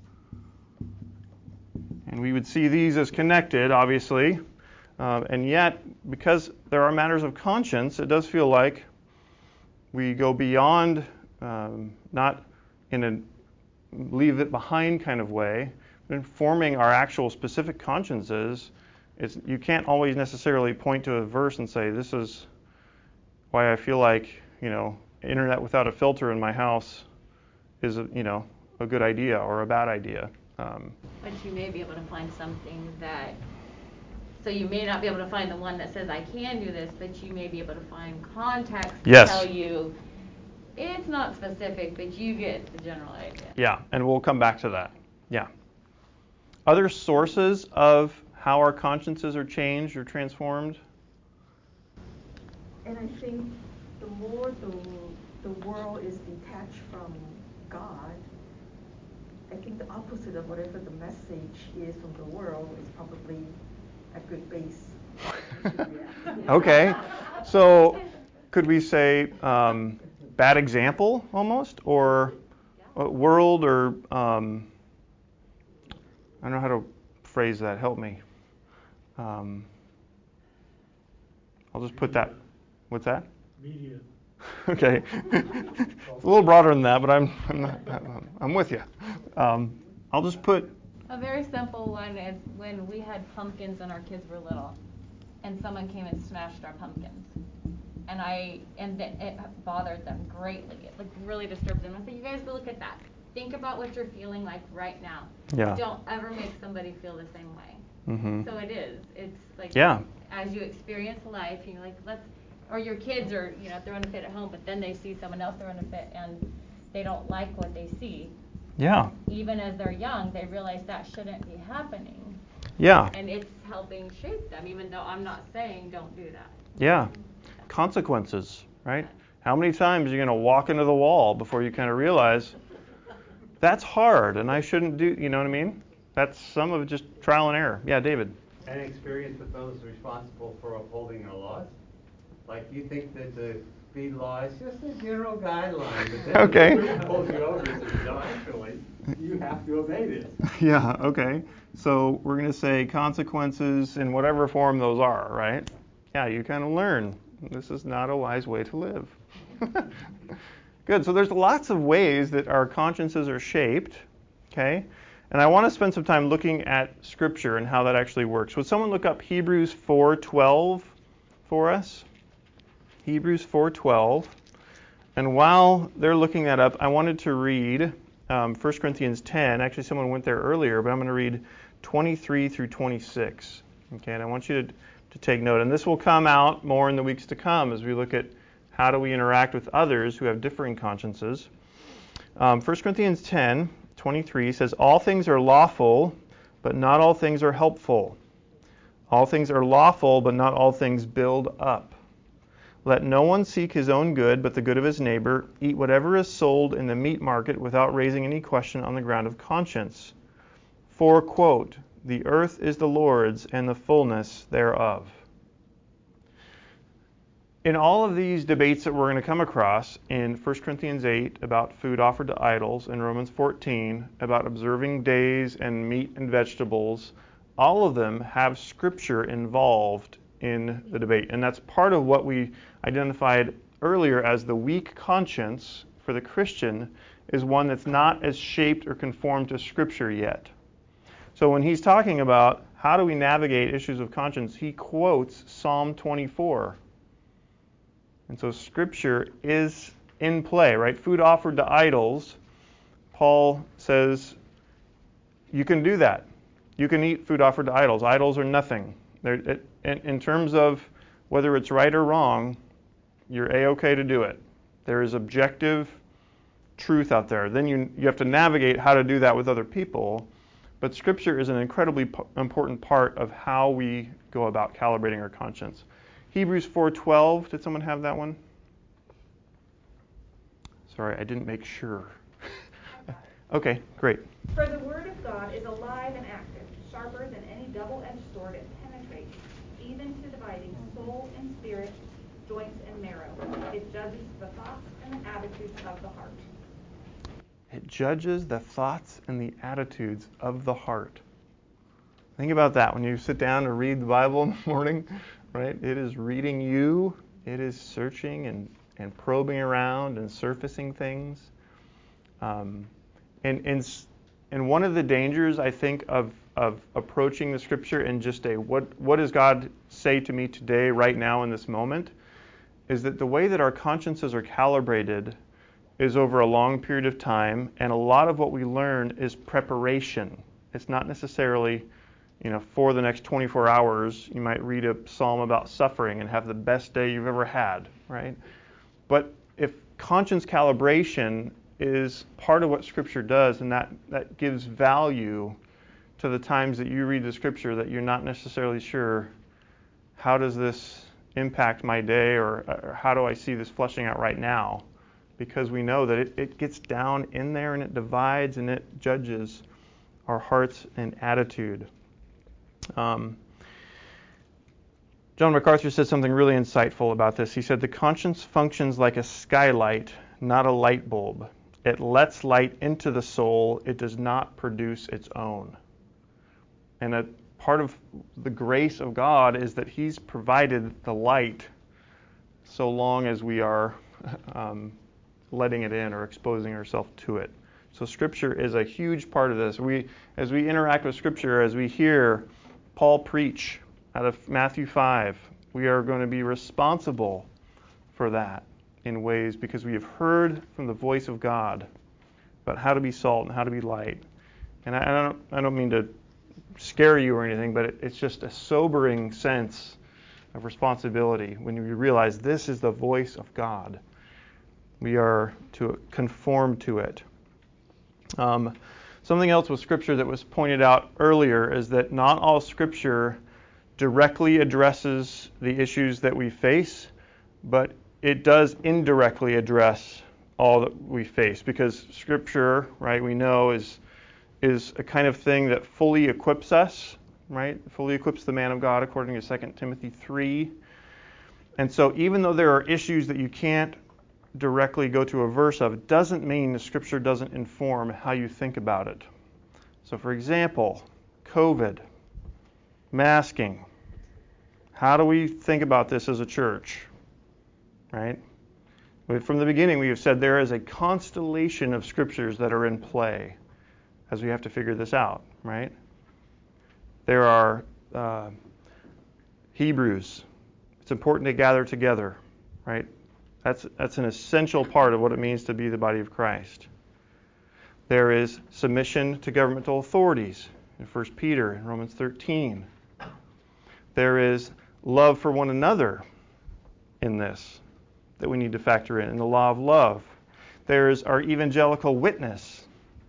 And we would see these as connected, obviously. Uh, and yet, because there are matters of conscience, it does feel like we go beyond, um, not in a leave it behind kind of way, but in forming our actual specific consciences. It's, you can't always necessarily point to a verse and say, this is why I feel like, you know, internet without a filter in my house is, a, you know, a good idea or a bad idea. Um, but you may be able to find something that, so you may not be able to find the one that says I can do this, but you may be able to find context to yes. tell you it's not specific, but you get the general idea. Yeah, and we'll come back to that. Yeah. Other sources of how our consciences are changed or transformed? And I think the more the, the world is detached from God, I think the opposite of whatever the message is from the world is probably a good base. Okay. So could we say um, bad example almost, or uh, world, or um, I don't know how to phrase that. Help me. Um, I'll just put that. What's that? Media. Okay. It's a little broader than that, but I'm I'm, not, I'm with you. Um, I'll just put. A very simple one is when we had pumpkins and our kids were little, and someone came and smashed our pumpkins. And I and th- it bothered them greatly. It like really disturbed them. I said, you guys look at that. Think about what you're feeling like right now. Yeah. Don't ever make somebody feel the same way. Mm-hmm. So it is. It's like yeah. as you experience life, you're like, let's, or your kids are, you know, throwing a fit at home, but then they see someone else throwing a fit and they don't like what they see. Yeah. Even as they're young, they realize that shouldn't be happening. Yeah. And it's helping shape them, even though I'm not saying don't do that. Yeah. Consequences, right? How many times are you going to walk into the wall before you kind of realize that's hard and I shouldn't do, you know what I mean? That's some of it just trial and error. Yeah, David. Any experience with those responsible for upholding our laws? Like, you think that the speed law is just a general guideline, but then okay. the person pulls you over and says, no, actually, you have to obey this. Yeah, okay. So we're going to say consequences in whatever form those are, right? Yeah, you kind of learn. This is not a wise way to live. Good. So there's lots of ways that our consciences are shaped, okay? And I want to spend some time looking at Scripture and how that actually works. Would someone look up Hebrews four twelve for us? Hebrews four twelve. And while they're looking that up, I wanted to read um, First Corinthians ten. Actually, someone went there earlier, but I'm going to read twenty-three through twenty-six. Okay, and I want you to, to take note. And this will come out more in the weeks to come as we look at how do we interact with others who have differing consciences. Um, First Corinthians ten twenty-three says, all things are lawful, but not all things are helpful. All things are lawful, but not all things build up. Let no one seek his own good, but the good of his neighbor. Eat whatever is sold in the meat market without raising any question on the ground of conscience. For, quote, the earth is the Lord's and the fullness thereof. In all of these debates that we're going to come across, in First Corinthians eight about food offered to idols, in Romans fourteen about observing days and meat and vegetables, all of them have Scripture involved in the debate. And that's part of what we identified earlier as the weak conscience for the Christian, is one that's not as shaped or conformed to Scripture yet. So when he's talking about how do we navigate issues of conscience, he quotes Psalm twenty-four. And so Scripture is in play, right? Food offered to idols, Paul says you can do that. You can eat food offered to idols. Idols are nothing. They're, in, in terms of whether it's right or wrong, you're A-okay to do it. There is objective truth out there. Then you, you have to navigate how to do that with other people. But Scripture is an incredibly p- important part of how we go about calibrating our conscience. Hebrews four twelve, did someone have that one? Sorry, I didn't make sure. Okay, great. For the word of God is alive and active, sharper than any double-edged sword. It penetrates even to dividing soul and spirit, joints and marrow. It judges the thoughts and the attitudes of the heart. It judges the thoughts and the attitudes of the heart. Think about that when you sit down to read the Bible in the morning, right? It is reading you. It is searching and, and probing around and surfacing things. Um, and, and and one of the dangers, I think, of of approaching the Scripture in just a what what does God say to me today, right now, in this moment, is that the way that our consciences are calibrated is over a long period of time, and a lot of what we learn is preparation. It's not necessarily, you know, for the next twenty-four hours, you might read a psalm about suffering and have the best day you've ever had, right? But if conscience calibration is part of what Scripture does, and that, that gives value to the times that you read the Scripture that you're not necessarily sure, how does this impact my day, or, or how do I see this fleshing out right now? Because we know that it, it gets down in there and it divides and it judges our hearts and attitude. Um, John MacArthur said something really insightful about this. He said, the conscience functions like a skylight, not a light bulb. It lets light into the soul. It does not produce its own. And a part of the grace of God is that He's provided the light so long as we are um, letting it in or exposing ourselves to it. So Scripture is a huge part of this. We, as we interact with Scripture, as we hear Paul preach out of Matthew five, we are going to be responsible for that in ways because we have heard from the voice of God about how to be salt and how to be light. And I, I don't I don't mean to scare you or anything, but it, it's just a sobering sense of responsibility when you realize this is the voice of God. We are to conform to it. Um, something else with Scripture that was pointed out earlier is that not all Scripture directly addresses the issues that we face, but it does indirectly address all that we face, because Scripture, right, we know is is a kind of thing that fully equips us, right? Fully equips the man of God according to Second Timothy three. And so even though there are issues that you can't directly go to a verse of, it doesn't mean the Scripture doesn't inform how you think about it. So for example, COVID, masking. How do we think about this as a church? Right? From the beginning we have said there is a constellation of scriptures that are in play as we have to figure this out, right? There are uh, Hebrews. It's important to gather together, right? That's that's an essential part of what it means to be the body of Christ. There is submission to governmental authorities in First Peter and Romans thirteen. There is love for one another in this that we need to factor in, in the law of love. There's our evangelical witness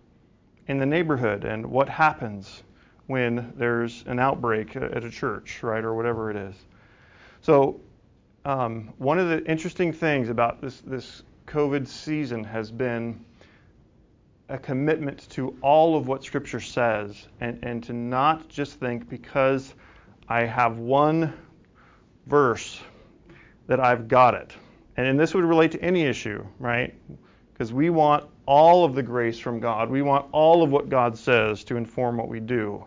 in the neighborhood and what happens when there's an outbreak at a church, right, or whatever it is. So um, one of the interesting things about this, this COVID season has been a commitment to all of what Scripture says, and, and to not just think because I have one verse that I've got it. And this would relate to any issue, right? Because we want all of the grace from God. We want all of what God says to inform what we do.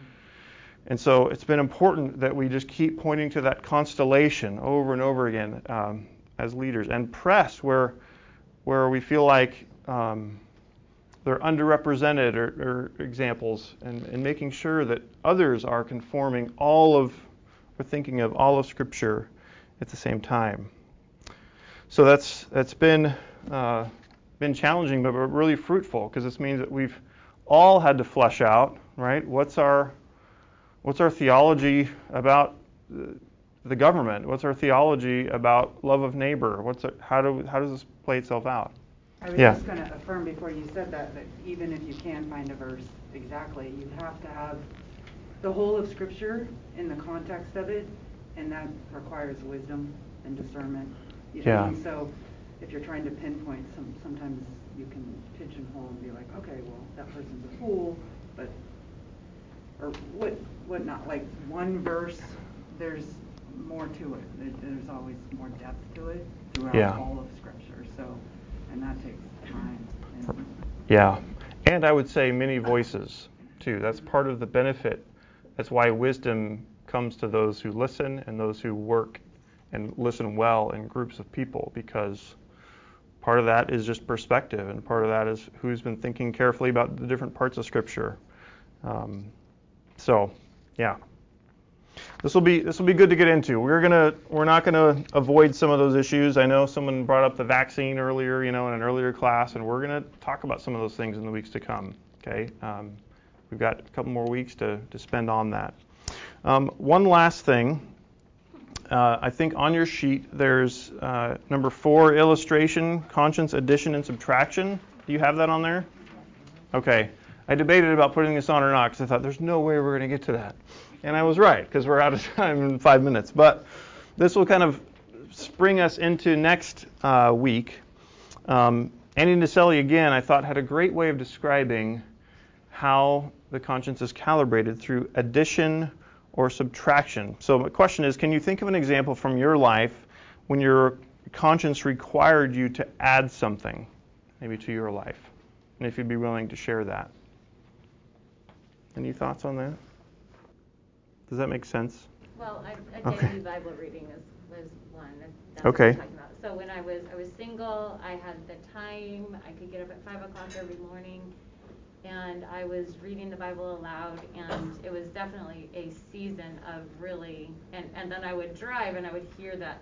And so it's been important that we just keep pointing to that constellation over and over again um, as leaders, and press where where we feel like um, they're underrepresented or, or examples, and, and making sure that others are conforming all of, or thinking of all of Scripture at the same time. So that's that's been uh, been challenging, but really fruitful, because this means that we've all had to flesh out, right? What's our what's our theology about the government? What's our theology about love of neighbor? What's our, how do how does this play itself out? I was yeah. just going to affirm before you said that that even if you can find a verse exactly, you have to have the whole of Scripture in the context of it, and that requires wisdom and discernment. You Yeah. And so if you're trying to pinpoint, some sometimes you can pigeonhole and be like, okay, well, that person's a fool, but or what what not like one verse. There's more to it. There's always more depth to it throughout yeah. all of Scripture. So, and that takes time. And yeah, and I would say many voices too. That's part of the benefit. That's why wisdom comes to those who listen and those who work and listen well in groups of people, because part of that is just perspective, and part of that is who's been thinking carefully about the different parts of Scripture. Um, so, yeah, this will be this will be good to get into. We're gonna we're not gonna avoid some of those issues. I know someone brought up the vaccine earlier, you know, in an earlier class, and we're gonna talk about some of those things in the weeks to come. Okay, um, we've got a couple more weeks to to spend on that. Um, one last thing. Uh, I think on your sheet there's uh, number four, illustration, conscience, addition, and subtraction. Do you have that on there? Okay. I debated about putting this on or not, because I thought there's no way we're going to get to that. And I was right, because we're out of time in five minutes. But this will kind of spring us into next uh, week. Um, Andy Naselli, again, I thought had a great way of describing how the conscience is calibrated through addition or subtraction. So my question is, can you think of an example from your life when your conscience required you to add something, maybe to your life? And if you'd be willing to share that. Any thoughts on that? Does that make sense? Well, I, a okay. daily Bible reading is, was one. That's okay. What I'm talking about. So when I was I was single, I had the time. I could get up at five o'clock every morning, and I was reading the Bible aloud, and it was definitely a season of really, and, and then I would drive and I would hear that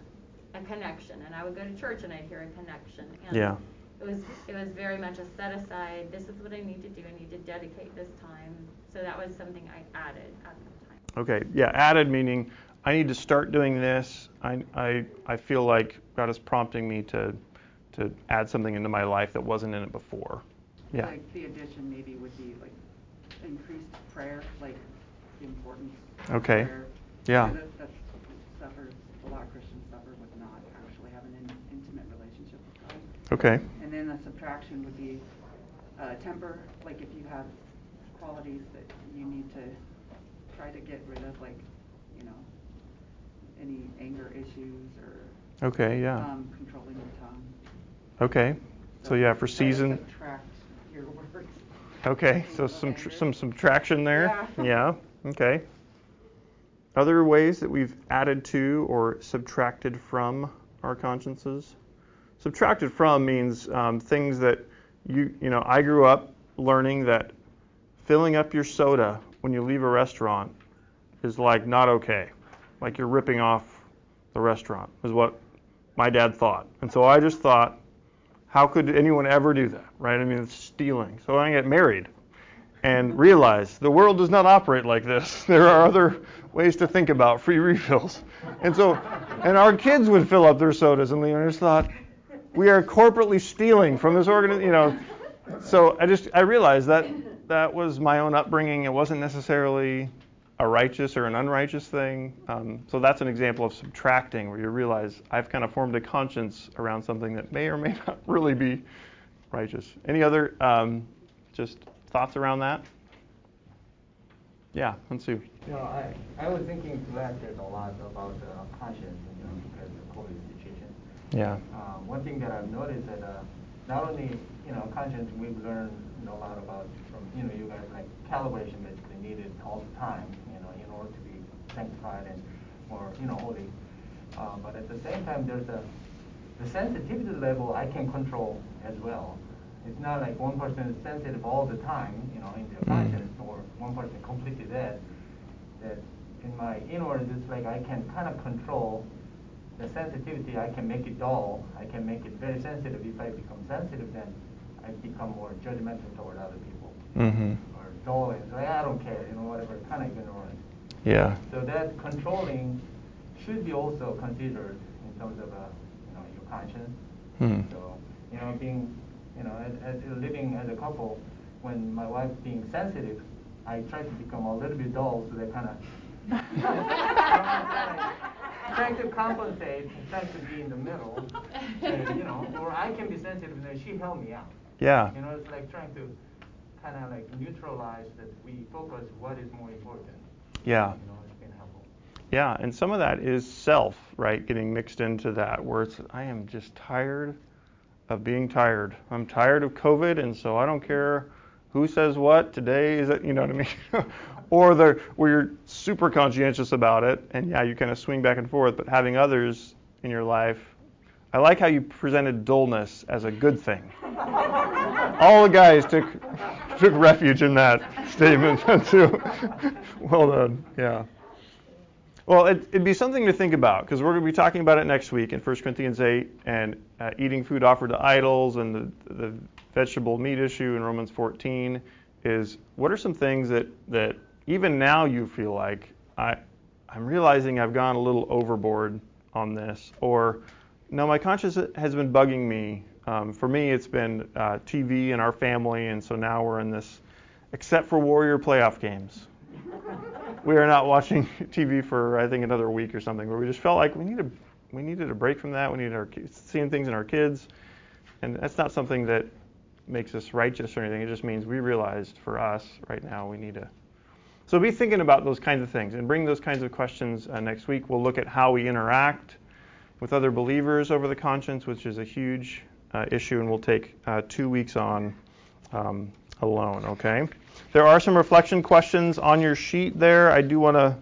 a connection, and I would go to church and I'd hear a connection. And Yeah. It was it was very much a set aside. This is what I need to do. I need to dedicate this time. So that was something I added at the time. Okay. Yeah. Added meaning I need to start doing this. I I I feel like God is prompting me to to add something into my life that wasn't in it before. Yeah. Like the addition maybe would be like increased prayer, like the importance Okay. of prayer. Yeah. So that, that suffers, a lot of Christians suffer with not actually having an in, intimate relationship with God. Okay. And then the subtraction would be uh, temper, like if you have qualities that you need to try to get rid of, like, you know, any anger issues or Okay, yeah. um, controlling your tongue. Okay. So, so yeah, for try season. To subtract your words. Okay, so some tr- some subtraction there. Yeah. Yeah. Okay. Other ways that we've added to or subtracted from our consciences? Subtracted from means um, things that you you know. I grew up learning that filling up your soda when you leave a restaurant is like not okay, like you're ripping off the restaurant, is what my dad thought, and so I just thought, how could anyone ever do that, right? I mean, it's stealing. So I get married and realize the world does not operate like this. There are other ways to think about free refills, and so and our kids would fill up their sodas, and I just thought, we are corporately stealing from this organization, you know. So I just I realized that that was my own upbringing. It wasn't necessarily a righteous or an unrighteous thing. Um, so that's an example of subtracting, where you realize I've kind of formed a conscience around something that may or may not really be righteous. Any other um, just thoughts around that? Yeah, Hansu. You know, I I was thinking last year a lot about uh, conscience, you know, because of COVID situation. Yeah. Um, one thing that I've noticed that uh, not only, you know, conscience, we've learned, you know, a lot about from, you know, you guys, like calibration basically needed all the time, you know, in order to be sanctified and, or, you know, holy. Uh, but at the same time, there's a, the sensitivity level I can control as well. It's not like one person is sensitive all the time, you know, in their conscience, or one person completely dead. That in my inward, it's like I can kind of control the sensitivity. I can make it dull. I can make it very sensitive. If I become sensitive, then I become more judgmental toward other people. Mm-hmm. Or dull and say, I don't care, you know, whatever, kind of ignorant. Yeah. So that controlling should be also considered in terms of, uh, you know, your conscience. Hmm. So, you know, being, you know, as, as living as a couple, when my wife being sensitive, I try to become a little bit dull, so that kind of trying to compensate, trying to be in the middle, and, you know, or I can be sensitive, and then she help me out. Yeah. You know, it's like trying to kind of like neutralize that we focus what is more important. Yeah. You know, it's been helpful. Yeah, and some of that is self, right, getting mixed into that, where it's, I am just tired of being tired. I'm tired of COVID, and so I don't care who says what today, is it, you know what I mean? Or the, where you're super conscientious about it, and yeah, you kind of swing back and forth, but having others in your life, I like how you presented dullness as a good thing. All the guys took took refuge in that statement too. Well done, yeah. Well, it, it'd be something to think about, because we're going to be talking about it next week in First Corinthians eight, and uh, eating food offered to idols, and the, the vegetable meat issue in Romans fourteen is, what are some things that, that even now you feel like, I, I'm realizing I've gone a little overboard on this, or no, my conscience has been bugging me. Um, for me, it's been uh, T V and our family, and so now we're in this, except for Warrior playoff games. We are not watching T V for, I think, another week or something, where we just felt like we need a, we needed a break from that. We needed our seeing things in our kids, and that's not something that makes us righteous or anything. It just means we realized for us right now we need to. So be thinking about those kinds of things and bring those kinds of questions uh, next week. We'll look at how we interact with other believers over the conscience, which is a huge uh, issue, and we'll take uh, two weeks on um, alone. Okay. There are some reflection questions on your sheet there. I do want to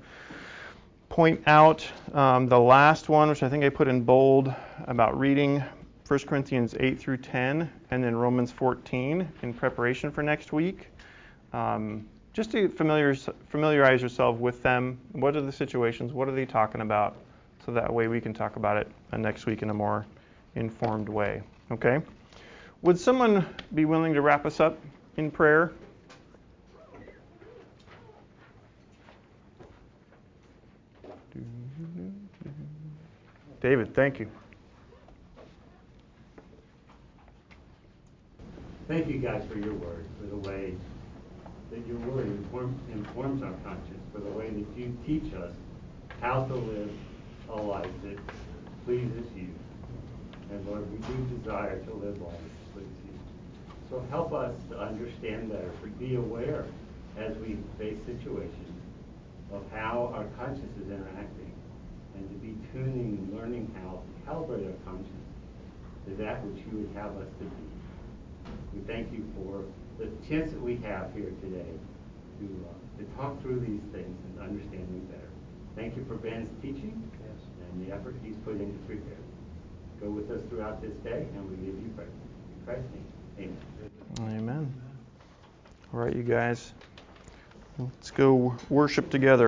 point out um, the last one, which I think I put in bold, about reading First Corinthians eight through ten and then Romans fourteen in preparation for next week. Um, just to familiar, familiarize yourself with them. What are the situations? What are they talking about? so that way we can talk about it uh, next week in a more informed way. Okay? Would someone be willing to wrap us up in prayer? David, thank you. Thank you, guys, for your word, for the way that your word inform, informs our conscience, for the way that you teach us how to live a life that pleases you. And Lord, we do desire to live lives that please you. So help us to understand better, to be aware as we face situations of how our conscience is interacting, and to be tuning and learning how to calibrate our conscience to that which you would have us to be. We thank you for the chance that we have here today to uh, to talk through these things and understand them better. Thank you for Ben's teaching yes. and the effort he's put into preparing. Go with us throughout this day, and we give you praise. In Christ's name, amen. Amen. All right, you guys. Let's go worship together.